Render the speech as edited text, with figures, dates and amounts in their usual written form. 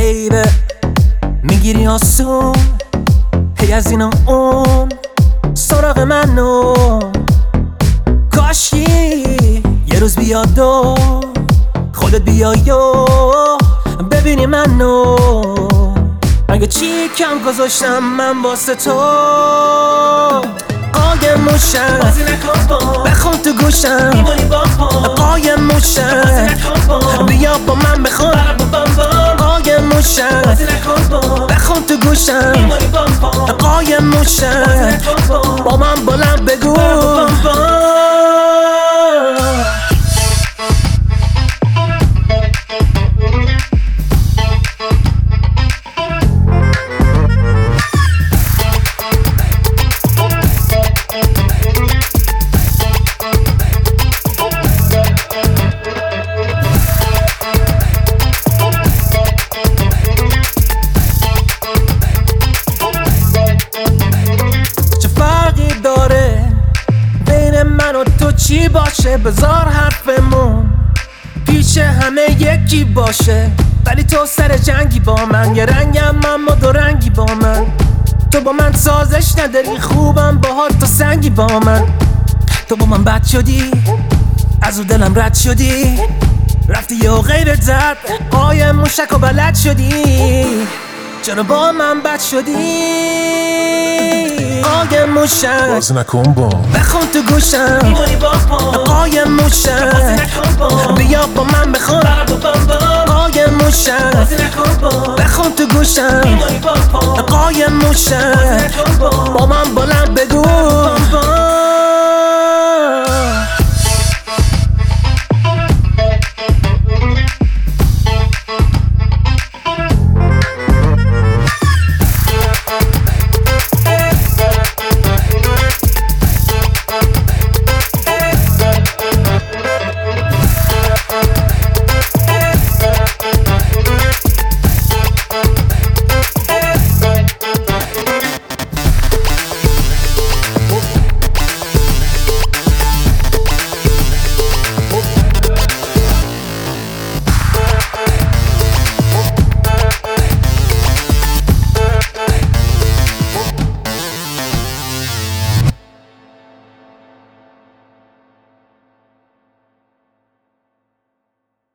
بیبه میگیری آسون هی از این اون سراغ منو کاشی یه روز بیاد و خودت بیای و ببینی منو اگه چی کم گذاشتم من واسه تو قایم موشم بخون تو گوشم قایم موشم بیا با من بخون قایم موشم بخون تو گوشم قایم موشم با من بلند بگو چی باشه بذار حرفمون پیش همه یکی باشه ولی تو سر جنگی با من یه رنگم اما دو رنگی با من تو با من سازش نداری خوبم باهات تو سنگی با من تو با من بد شدی از او دلم رد شدی رفتی یه غیرت زد قایم موشک و بلد شدی چرا با من بد شدی قایم موشم باز نکن با بخون تو گوشم قایم موشم بیا با من بخون قایم موشم بخون تو گوشم قایم موشم با من